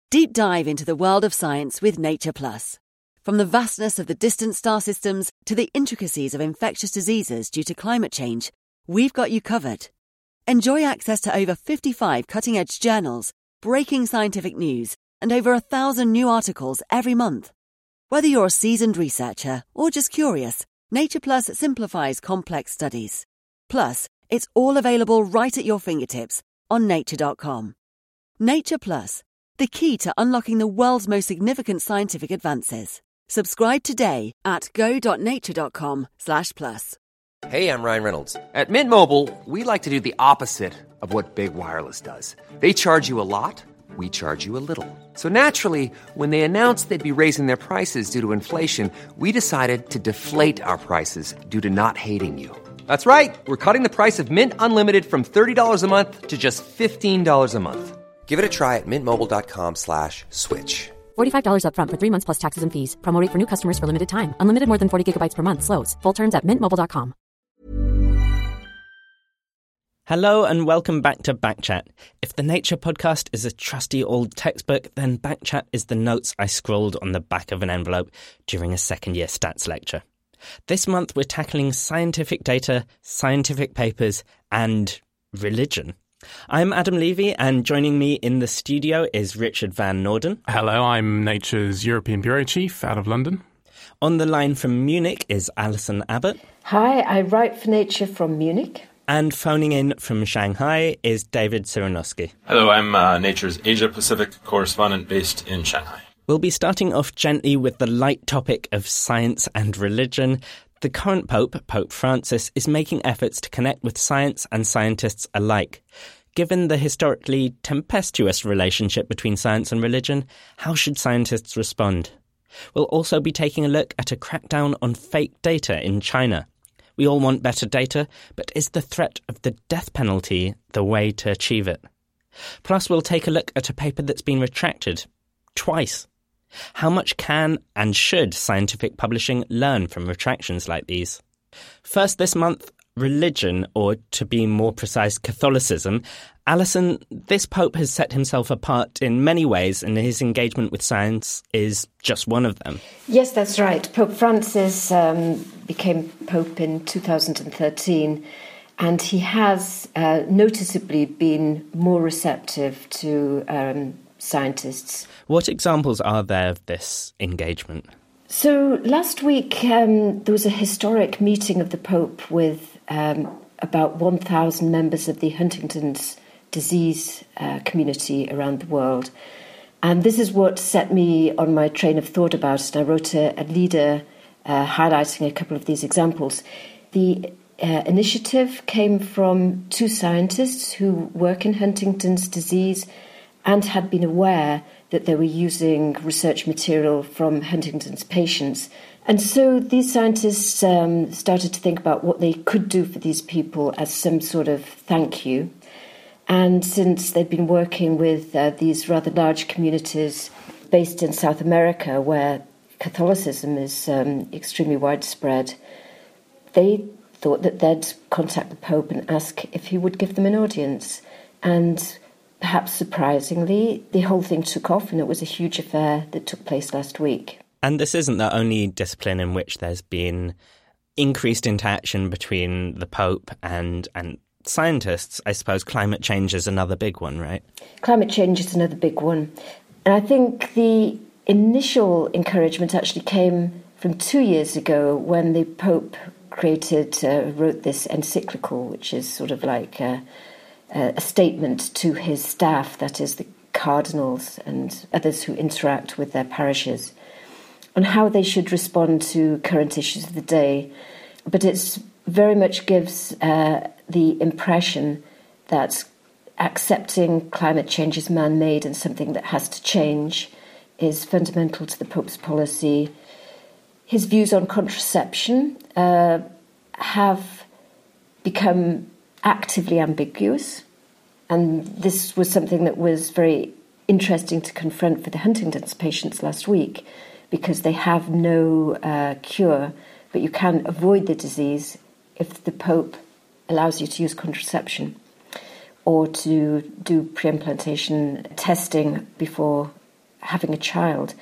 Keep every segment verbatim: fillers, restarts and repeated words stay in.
Deep dive into the world of science with Nature Plus. From the vastness of the distant star systems to the intricacies of infectious diseases due to climate change, we've got you covered. Enjoy access to over fifty-five cutting-edge journals, breaking scientific news, and over a thousand new articles every month. Whether you're a seasoned researcher or just curious, Nature Plus simplifies complex studies. Plus, it's all available right at your fingertips on nature dot com. Nature Plus, the key to unlocking the world's most significant scientific advances. Subscribe today at go.nature.com slash plus. Hey, I'm Ryan Reynolds. At Mint Mobile, we like to do the opposite of what Big Wireless does. They charge you a lot, we charge you a little. So naturally, when they announced they'd be raising their prices due to inflation, we decided to deflate our prices due to not hating you. That's right. We're cutting the price of Mint Unlimited from thirty dollars a month to just fifteen dollars a month. Give it a try at mintmobile.com slash switch. forty-five dollars up front for three months plus taxes and fees. Promo rate for new customers for limited time. Unlimited more than forty gigabytes per month slows. Full terms at mint mobile dot com. Hello and welcome back to Backchat. If the Nature podcast is a trusty old textbook, then Backchat is the notes I scrawled on the back of an envelope during a second year stats lecture. This month we're tackling scientific data, scientific papers, and religion. I'm Adam Levy, and joining me in the studio is Richard Van Norden. Hello, I'm Nature's European Bureau Chief out of London. On the line from Munich is Alison Abbott. Hi, I write for Nature from Munich. And phoning in from Shanghai is David Cyranowski. Hello, I'm uh, Nature's Asia-Pacific correspondent based in Shanghai. We'll be starting off gently with the light topic of science and religion. The current Pope, Pope Francis, is making efforts to connect with science and scientists alike. Given the historically tempestuous relationship between science and religion, how should scientists respond? We'll also be taking a look at a crackdown on fake data in China. We all want better data, but is the threat of the death penalty the way to achieve it? Plus, we'll take a look at a paper that's been retracted twice. How much can and should scientific publishing learn from retractions like these? First this month, religion, or to be more precise, Catholicism. Alison, this Pope has set himself apart in many ways, and his engagement with science is just one of them. Yes, that's right. Pope Francis um, became Pope in two thousand thirteen, and he has uh, noticeably been more receptive to um, scientists. What examples are there of this engagement? So last week um, there was a historic meeting of the Pope with um, about one thousand members of the Huntington's disease uh, community around the world. And this is what set me on my train of thought about it. I wrote a, a leader uh, highlighting a couple of these examples. The uh, initiative came from two scientists who work in Huntington's disease and had been aware that they were using research material from Huntington's patients. And so these scientists um, started to think about what they could do for these people as some sort of thank you. And since they've been working with uh, these rather large communities based in South America, where Catholicism is um, extremely widespread, they thought that they'd contact the Pope and ask if he would give them an audience. And perhaps surprisingly, the whole thing took off, and it was a huge affair that took place last week. And this isn't the only discipline in which there's been increased interaction between the Pope and and scientists. I suppose climate change is another big one, right? Climate change is another big one. And I think the initial encouragement actually came from two years ago when the Pope created, uh, wrote this encyclical, which is sort of like a, a statement to his staff, that is the cardinals and others who interact with their parishes, on how they should respond to current issues of the day. But it's very much gives uh, the impression that accepting climate change is man-made and something that has to change is fundamental to the Pope's policy. His views on contraception uh, have become actively ambiguous, and this was something that was very interesting to confront for the Huntington's patients last week, because they have no uh, cure, but you can avoid the disease if the Pope allows you to use contraception or to do pre-implantation testing before having a child.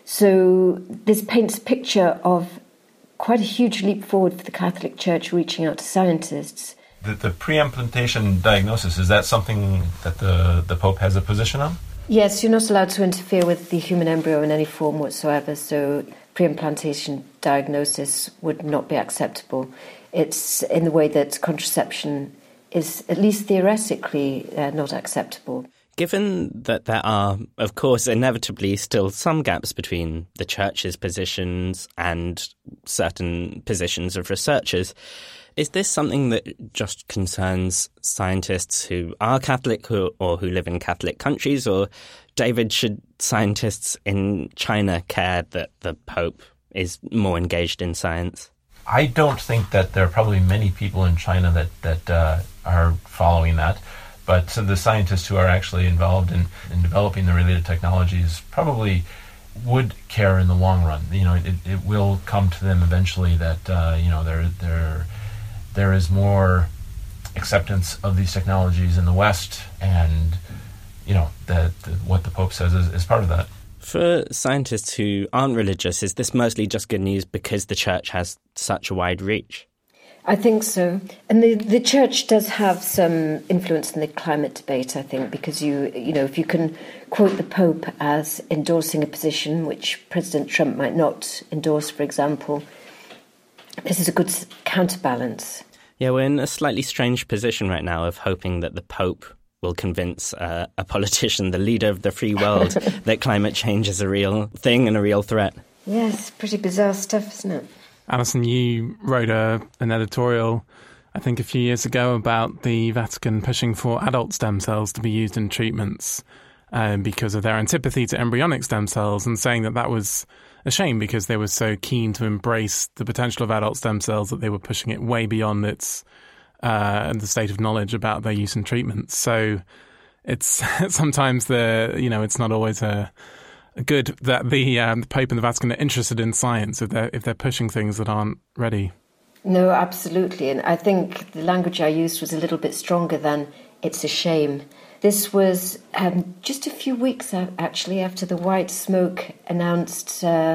So this paints a picture of quite a huge leap forward for the Catholic Church reaching out to scientists. The, the pre-implantation diagnosis, is that something that the, the Pope has a position on? Yes, you're not allowed to interfere with the human embryo in any form whatsoever, so pre-implantation diagnosis would not be acceptable. It's in the way that contraception is, at least theoretically, uh, not acceptable. Given that there are, of course, inevitably still some gaps between the Church's positions and certain positions of researchers, is this something that just concerns scientists who are Catholic who, or who live in Catholic countries? Or, David, should scientists in China care that the Pope is more engaged in science? I don't think that there are probably many people in China that, that uh, are following that. But so the scientists who are actually involved in, in developing the related technologies probably would care in the long run. You know, it, it will come to them eventually that, uh, you know, there, there, there is more acceptance of these technologies in the West, and, you know, that, that what the Pope says is, is part of that. For scientists who aren't religious, is this mostly just good news because the Church has such a wide reach? I think so. And the, the Church does have some influence in the climate debate, I think, because you you know, if you can quote the Pope as endorsing a position which President Trump might not endorse, for example, this is a good counterbalance. Yeah, we're in a slightly strange position right now of hoping that the Pope will convince uh, a politician, the leader of the free world, that climate change is a real thing and a real threat. Yes, pretty bizarre stuff, isn't it? Alison, you wrote a, an editorial, I think a few years ago, about the Vatican pushing for adult stem cells to be used in treatments um, because of their antipathy to embryonic stem cells, and saying that that was a shame because they were so keen to embrace the potential of adult stem cells that they were pushing it way beyond its uh, the state of knowledge about their use in treatments. So it's sometimes the you know it's not always a good that the, um, the Pope and the Vatican are interested in science if they're if they're pushing things that aren't ready. No, absolutely. And I think the language I used was a little bit stronger than "it's a shame." This was um, just a few weeks actually after the White Smoke announced uh,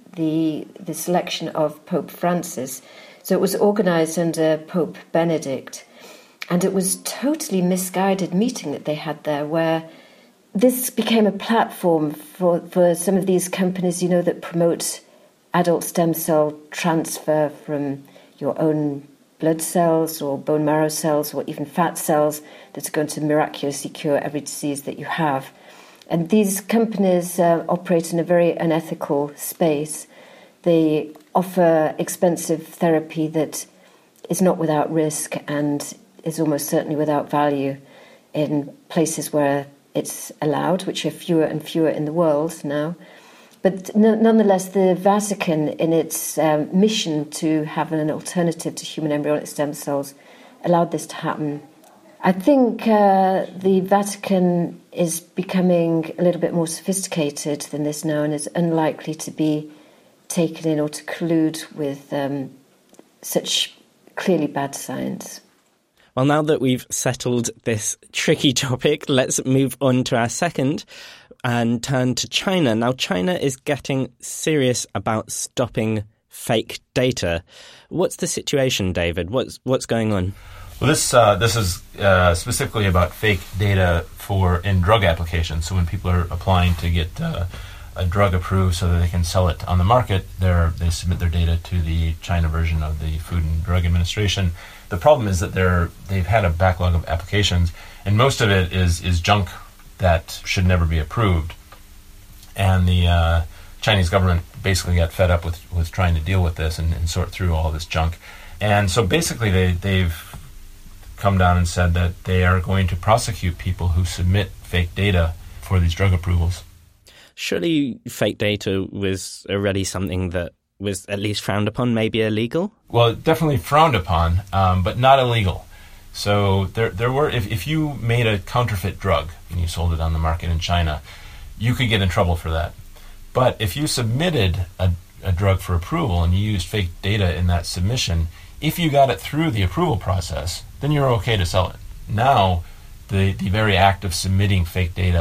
the the selection of Pope Francis. So it was organised under Pope Benedict, and it was a totally misguided meeting that they had there, where this became a platform for, for some of these companies, you know, that promote adult stem cell transfer from your own blood cells or bone marrow cells or even fat cells that are going to miraculously cure every disease that you have. And these companies uh, operate in a very unethical space. They offer expensive therapy that is not without risk and is almost certainly without value in places where it's allowed, which are fewer and fewer in the world now. But n- nonetheless, the Vatican, in its um, mission to have an alternative to human embryonic stem cells, allowed this to happen. I think uh, the Vatican is becoming a little bit more sophisticated than this now and is unlikely to be taken in or to collude with um, such clearly bad science. Well, now that we've settled this tricky topic, let's move on to our second and turn to China. Now, China is getting serious about stopping fake data. What's the situation, David? What's what's going on? Well, this uh, this is uh, specifically about fake data for in drug applications. So when people are applying to get uh, a drug approved so that they can sell it on the market, they they submit their data to the China version of the Food and Drug Administration. The problem is that they're they've had a backlog of applications, and most of it is is junk that should never be approved. And the uh, Chinese government basically got fed up with, with trying to deal with this and, and sort through all this junk. And so basically they, they've come down and said that they are going to prosecute people who submit fake data for these drug approvals. Surely fake data was already something that was at least frowned upon, maybe illegal? Well, definitely frowned upon, um, but not illegal. So there there were, if, if you made a counterfeit drug and you sold it on the market in China, you could get in trouble for that. But if you submitted a, a drug for approval and you used fake data in that submission, if you got it through the approval process, then you're okay to sell it. Now, the, the very act of submitting fake data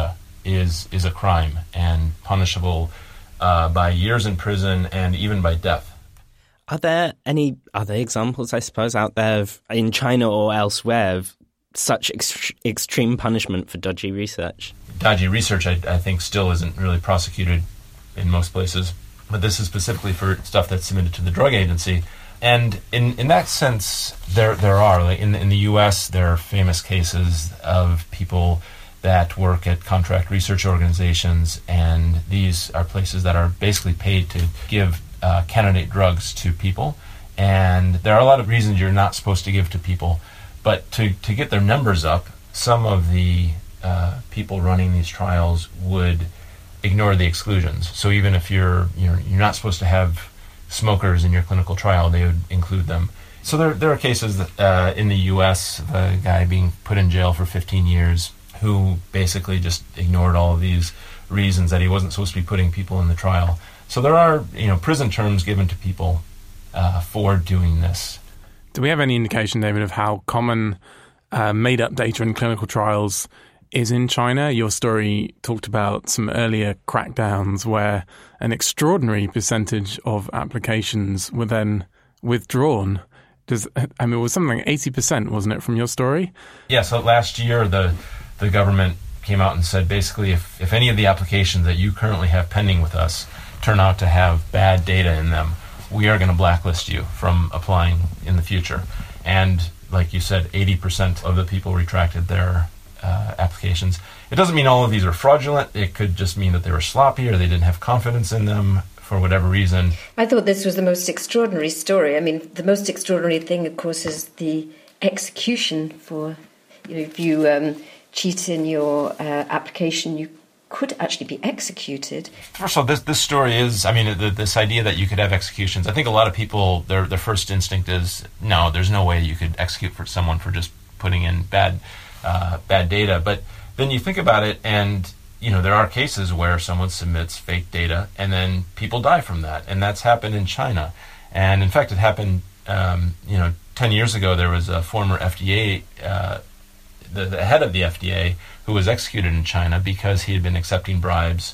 is is a crime and punishable uh, by years in prison and even by death. Are there any other examples, I suppose, out there of, in China or elsewhere of such ex- extreme punishment for dodgy research? Dodgy research, I, I think, still isn't really prosecuted in most places. But this is specifically for stuff that's submitted to the drug agency. And in, in that sense, there there are. Like in, in the U S, there are famous cases of people that work at contract research organizations, and these are places that are basically paid to give uh, candidate drugs to people. And there are a lot of reasons you're not supposed to give to people. But to, to get their numbers up, some of the uh, people running these trials would ignore the exclusions. So even if you're you're, you're not supposed to have smokers in your clinical trial, they would include them. So there there are cases that, uh, in the U S, the guy being put in jail for fifteen years who basically just ignored all of these reasons that he wasn't supposed to be putting people in the trial. So there are, you know, prison terms given to people uh, for doing this. Do we have any indication, David, of how common uh, made-up data in clinical trials is in China? Your story talked about some earlier crackdowns where an extraordinary percentage of applications were then withdrawn. Does I mean, it was something like eighty percent, wasn't it, from your story? Yeah, so last year the the government came out and said basically if, if any of the applications that you currently have pending with us turn out to have bad data in them, we are going to blacklist you from applying in the future. And like you said, eighty percent of the people retracted their uh, applications. It doesn't mean all of these are fraudulent. It could just mean that they were sloppy or they didn't have confidence in them for whatever reason. I thought this was the most extraordinary story. I mean, the most extraordinary thing, of course, is the execution for, you know, if you um, cheat in your uh, application, you could actually be executed. First of all, this this story is, I mean, the, this idea that you could have executions, I think a lot of people, their their first instinct is, no, there's no way you could execute for someone for just putting in bad uh, bad data. But then you think about it, and, you know, there are cases where someone submits fake data, and then people die from that. And that's happened in China. And, in fact, it happened, um, you know, ten years ago, there was a former F D A, uh, the, the head of the F D A, who was executed in China because he had been accepting bribes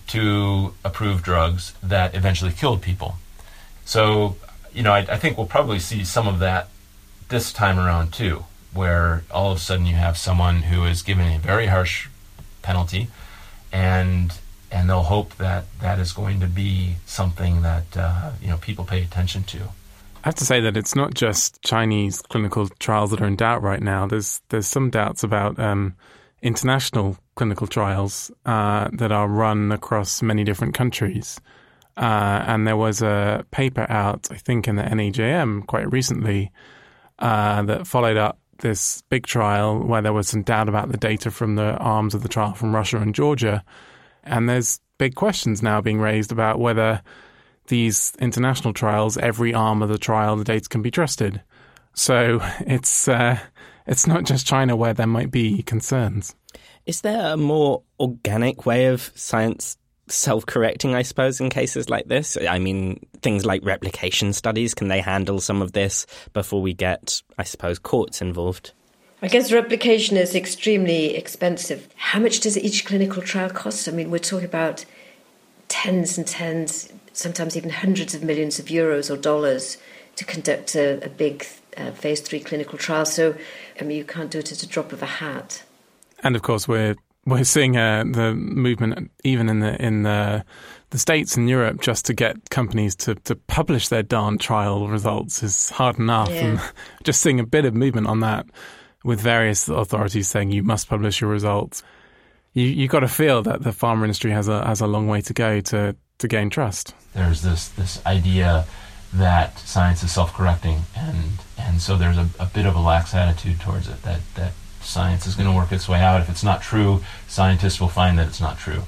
to approve drugs that eventually killed people. So, you know, I, I think we'll probably see some of that this time around too, where all of a sudden you have someone who is given a very harsh penalty, and and they'll hope that that is going to be something that uh, you know people pay attention to. I have to say that it's not just Chinese clinical trials that are in doubt right now. There's there's some doubts about um, international clinical trials uh, that are run across many different countries. Uh, and there was a paper out, I think, in the N E J M quite recently uh, that followed up this big trial where there was some doubt about the data from the arms of the trial from Russia and Georgia. And there's big questions now being raised about whether these international trials, every arm of the trial, the data can be trusted. So it's uh, it's not just China where there might be concerns. Is there a more organic way of science self-correcting, I suppose, in cases like this? I mean, things like replication studies, can they handle some of this before we get, I suppose, courts involved? I guess replication is extremely expensive. How much does each clinical trial cost? I mean, we're talking about tens and tens, sometimes even hundreds of millions of euros or dollars to conduct a, a big uh, phase three clinical trial. So, I mean, you can't do it at a drop of a hat. And of course, we're we're seeing uh, the movement even in the in the the States and Europe just to get companies to, to publish their darn trial results is hard enough. Yeah. And just seeing a bit of movement on that with various authorities saying you must publish your results. You you got to feel that the pharma industry has a has a long way to go to, to gain trust. There's this this idea that science is self-correcting, and and so there's a, a bit of a lax attitude towards it, that that science is going to work its way out. If it's not true, scientists will find that it's not true.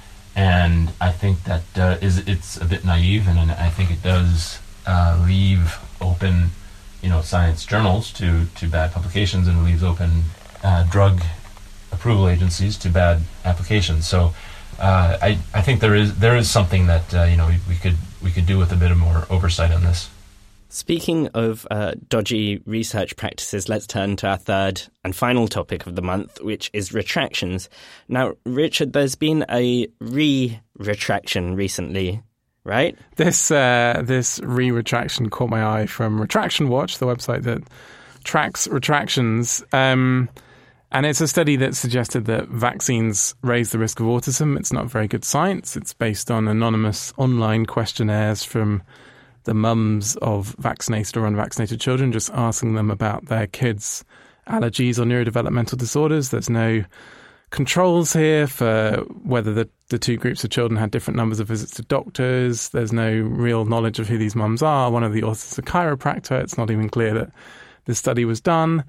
And I think that uh, is it's a bit naive, and, and I think it does uh, leave open, you know, science journals to, to bad publications, and leaves open uh, drug approval agencies to bad applications. So uh, I I think there is there is something that uh, you know we, we could we could do with a bit of more oversight on this. Speaking of uh, dodgy research practices, let's turn to our third and final topic of the month, which is retractions. Now, Richard, there's been a re-retraction recently, right? This uh, this re-retraction caught my eye from Retraction Watch, the website that tracks retractions. Um, and it's a study that suggested that vaccines raise the risk of autism. It's not very good science. It's based on anonymous online questionnaires from the mums of vaccinated or unvaccinated children, just asking them about their kids' allergies or neurodevelopmental disorders. There's no controls here for whether the, the two groups of children had different numbers of visits to doctors. There's no real knowledge of who these mums are. One of the authors is a chiropractor. It's not even clear that this study was done.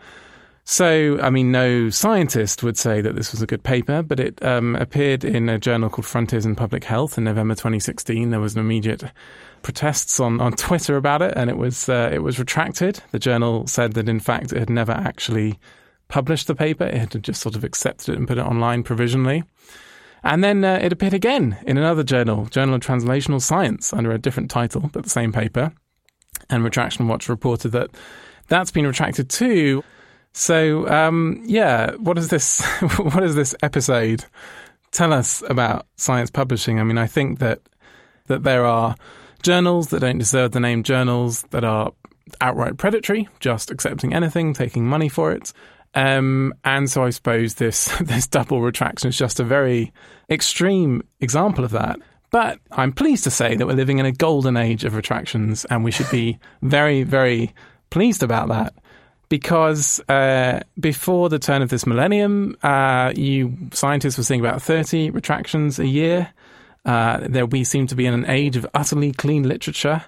So, I mean, no scientist would say that this was a good paper, but it um, appeared in a journal called Frontiers in Public Health in November twenty sixteen. There was an immediate protests on, on Twitter about it, and it was uh, it was retracted. The journal said that, in fact, it had never actually published the paper. It had just sort of accepted it and put it online provisionally. And then uh, it appeared again in another journal, Journal of Translational Science, under a different title, but the same paper. And Retraction Watch reported that that's been retracted too. So, um, yeah, what is this? What does this episode tell us about science publishing? I mean, I think that that there are journals that don't deserve the name journals, that are outright predatory, just accepting anything, taking money for it. Um, and so I suppose this this double retraction is just a very extreme example of that. But I'm pleased to say that we're living in a golden age of retractions, and we should be very, very pleased about that. Because uh, before the turn of this millennium, uh, you scientists were seeing about thirty retractions a year. Uh, there we seem to be in an age of utterly clean literature.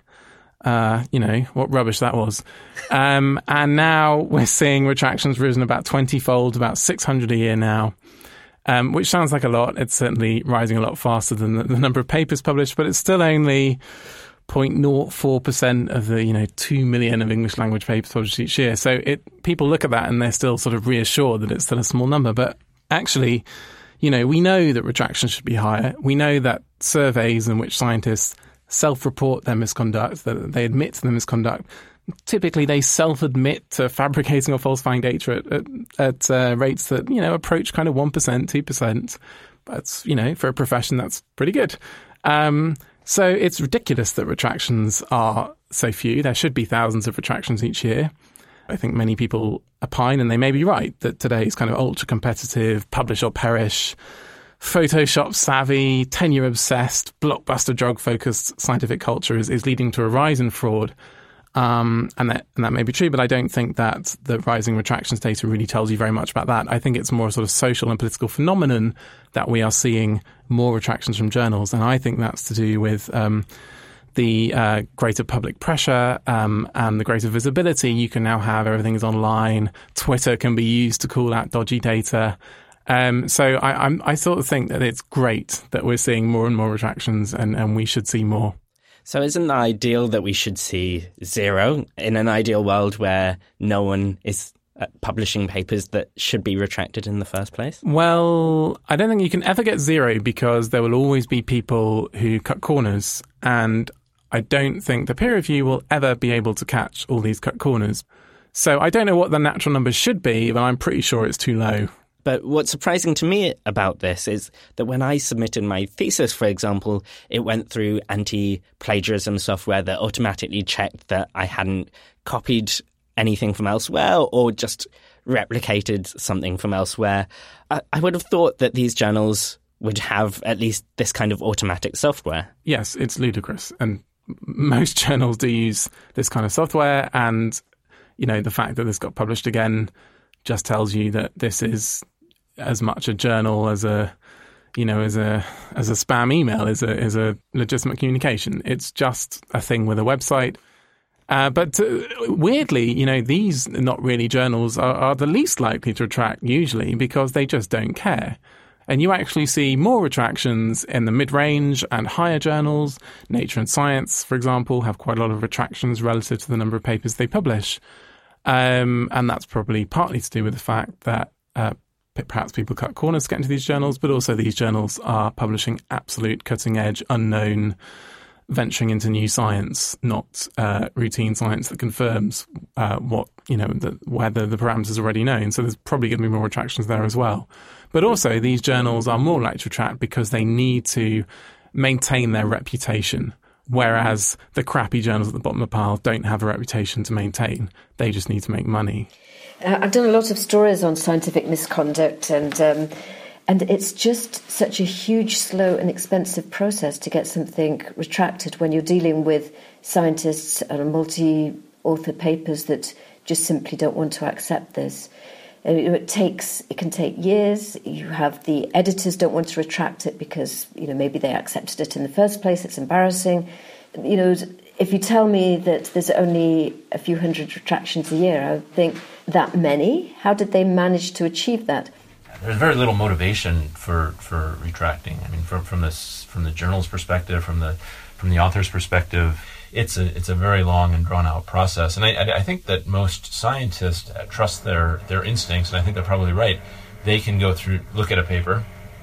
Uh, you know, what rubbish that was. Um, and now we're seeing retractions risen about twenty-fold, about six hundred a year now, um, which sounds like a lot. It's certainly rising a lot faster than the, the number of papers published, but it's still only zero point zero four percent of the, you know, two million of English language papers published each year. So it people look at that and they're still sort of reassured that it's still a small number. But actually, you know, we know that retractions should be higher. We know that surveys in which scientists self-report their misconduct, that they admit to their misconduct, typically they self-admit to fabricating or falsifying data at, at, at uh, rates that, you know, approach kind of one percent, two percent. That's, you know, for a profession, that's pretty good. Um So it's ridiculous that retractions are so few. There should be thousands of retractions each year. I think many people opine, and they may be right, that today's kind of ultra-competitive, publish or perish, Photoshop savvy, tenure obsessed, blockbuster drug focused scientific culture is, is leading to a rise in fraud. Um, and that and that may be true, but I don't think that the rising retractions data really tells you very much about that. I think it's more a sort of social and political phenomenon that we are seeing more retractions from journals. And I think that's to do with um, the uh, greater public pressure um, and the greater visibility. You can now have everything is online. Twitter can be used to call out dodgy data. Um, so I, I'm, I sort of think that it's great that we're seeing more and more retractions, and, and we should see more. So isn't the ideal that we should see zero in an ideal world where no one is publishing papers that should be retracted in the first place? Well, I don't think you can ever get zero, because there will always be people who cut corners. And I don't think the peer review will ever be able to catch all these cut corners. So I don't know what the natural numbers should be, but I'm pretty sure it's too low. But what's surprising to me about this is that when I submitted my thesis, for example, it went through anti-plagiarism software that automatically checked that I hadn't copied anything from elsewhere or just replicated something from elsewhere. I, I would have thought that these journals would have at least this kind of automatic software. Yes, it's ludicrous. And most journals do use this kind of software. And, you know, the fact that this got published again just tells you that this is as much a journal as a, you know, as a as a spam email, is a is a legitimate communication. It's just a thing with a website. Uh, but uh, weirdly, you know, these not really journals are, are the least likely to retract usually, because they just don't care. And you actually see more retractions in the mid-range and higher journals. Nature and Science, for example, have quite a lot of retractions relative to the number of papers they publish. Um, and that's probably partly to do with the fact that uh, perhaps people cut corners to get into these journals, but also these journals are publishing absolute cutting-edge, unknown venturing into new science, not uh, routine science that confirms uh, what, you know, the, whether the parameters are already known. So there's probably going to be more retractions there as well. But also these journals are more likely to retract because they need to maintain their reputation, whereas the crappy journals at the bottom of the pile don't have a reputation to maintain. They just need to make money. Uh, I've done a lot of stories on scientific misconduct, and um, and it's just such a huge, slow and expensive process to get something retracted when you're dealing with scientists and multi-author papers that just simply don't want to accept this. It takes, it can take years. You have the editors don't want to retract it because, you know, maybe they accepted it in the first place. It's embarrassing. You know, if you tell me that there's only a few hundred retractions a year, I would think that many. How did they manage to achieve that? There's very little motivation for, for retracting. I mean, from from this from the journal's perspective, from the from the author's perspective, it's a it's a very long and drawn out process. And I I think that most scientists trust their their instincts, and I think they're probably right. They can go through, look at a paper,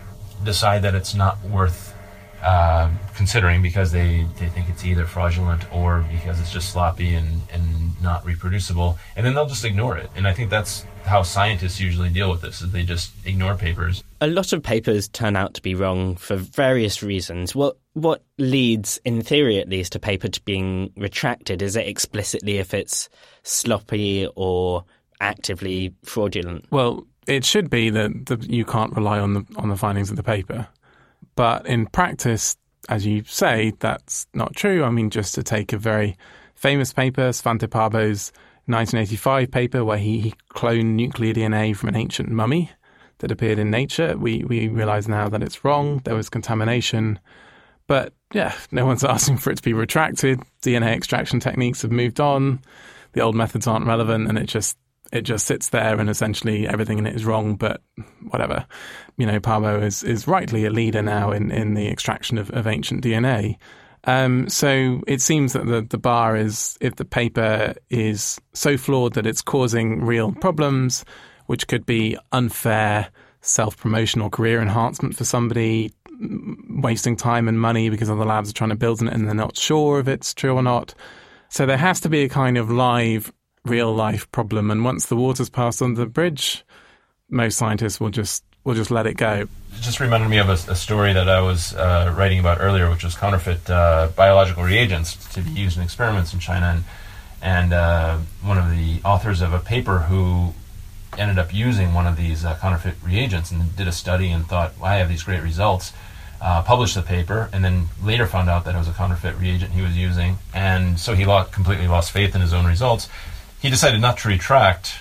decide that it's not worth uh, considering because they, they think it's either fraudulent or because it's just sloppy and, and not reproducible, and then they'll just ignore it. And I think that's how scientists usually deal with this, is they just ignore papers. A lot of papers turn out to be wrong for various reasons. What what leads, in theory at least, a paper to being retracted? Is it explicitly if it's sloppy or actively fraudulent? Well, it should be that, that you can't rely on the on the findings of the paper. But in practice, as you say, that's not true. I mean, just to take a very famous paper, Svante Pääbo's nineteen eighty-five paper where he, he cloned nuclear D N A from an ancient mummy that appeared in Nature. We we realise now that it's wrong. There was contamination. But yeah, no one's asking for it to be retracted. D N A extraction techniques have moved on. The old methods aren't relevant, and it just it just sits there, and essentially everything in it is wrong. But whatever, you know, Pääbo is is rightly a leader now in, in the extraction of, of ancient D N A. Um, so it seems that the, the bar is if the paper is so flawed that it's causing real problems, which could be unfair self-promotion or career enhancement for somebody, wasting time and money because other labs are trying to build it and they're not sure if it's true or not. So there has to be a kind of live, real-life problem. And once the water's passed under the bridge, most scientists will just will just let it go. It just reminded me of a, a story that I was uh, writing about earlier, which was counterfeit uh, biological reagents to be used in experiments in China. And, and uh, one of the authors of a paper who ended up using one of these uh, counterfeit reagents and did a study and thought, well, I have these great results, uh, published the paper, and then later found out that it was a counterfeit reagent he was using. And so he lost, completely lost faith in his own results. He decided not to retract.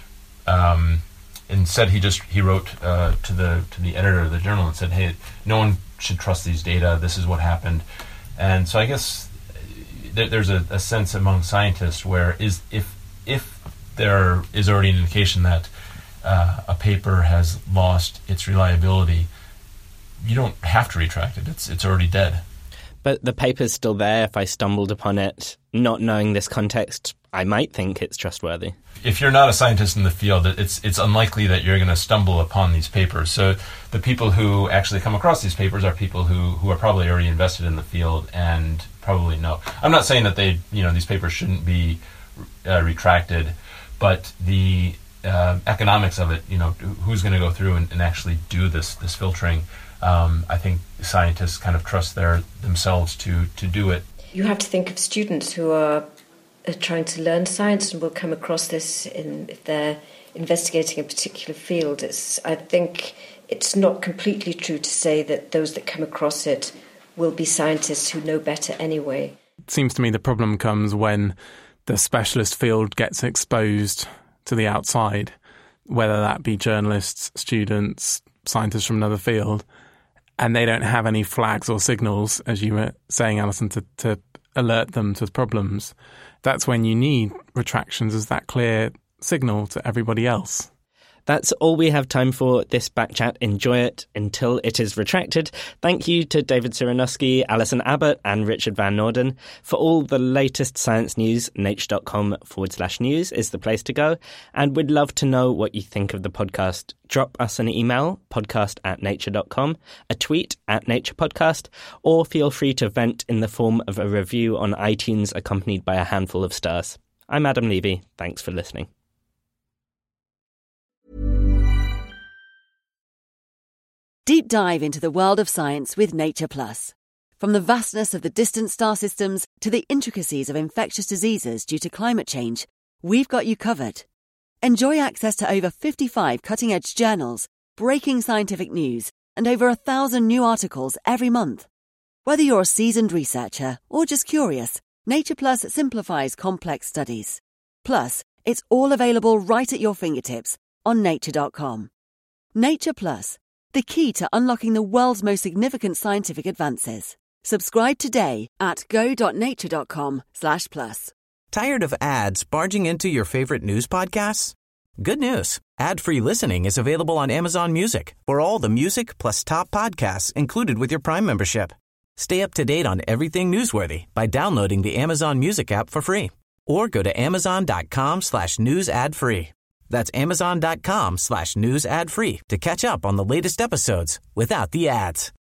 Um, Instead, he just he wrote uh, to the to the editor of the journal and said, "Hey, no one should trust these data. This is what happened." And so I guess th- there's a, a sense among scientists where is if if there is already an indication that uh, a paper has lost its reliability, you don't have to retract it. It's it's already dead. But the paper's still there. If I stumbled upon it, not knowing this context, I might think it's trustworthy. If you're not a scientist in the field, it's it's unlikely that you're going to stumble upon these papers. So the people who actually come across these papers are people who, who are probably already invested in the field and probably know. I'm not saying that they, you know, these papers shouldn't be uh, retracted, but the uh, economics of it, you know, who's going to go through and, and actually do this this filtering? Um, I think scientists kind of trust their themselves to to do it. You have to think of students who are are trying to learn science and will come across this in, if they're investigating a particular field. It's, I think it's not completely true to say that those that come across it will be scientists who know better anyway. It seems to me the problem comes when the specialist field gets exposed to the outside, whether that be journalists, students, scientists from another field, and they don't have any flags or signals, as you were saying, Alison, to, to alert them to problems. That's when you need retractions as that clear signal to everybody else. That's all we have time for this Backchat. Enjoy it until it is retracted. Thank you to David Siranowski, Alison Abbott and Richard Van Norden. For all the latest science news, nature.com forward slash news is the place to go. And we'd love to know what you think of the podcast. Drop us an email, podcast at nature dot com, a tweet at Nature Podcast, or feel free to vent in the form of a review on iTunes accompanied by a handful of stars. I'm Adam Levy. Thanks for listening. Deep dive into the world of science with Nature Plus. From the vastness of the distant star systems to the intricacies of infectious diseases due to climate change, we've got you covered. Enjoy access to over fifty-five cutting-edge journals, breaking scientific news, and over a thousand new articles every month. Whether you're a seasoned researcher or just curious, Nature Plus simplifies complex studies. Plus, it's all available right at your fingertips on nature dot com. Nature Plus, the key to unlocking the world's most significant scientific advances. Subscribe today at go.nature.com slash plus. Tired of ads barging into your favorite news podcasts? Good news. Ad-free listening is available on Amazon Music for all the music plus top podcasts included with your Prime membership. Stay up to date on everything newsworthy by downloading the Amazon Music app for free or go to amazon.com slash news ad free. That's amazon.com slash news ad free to catch up on the latest episodes without the ads.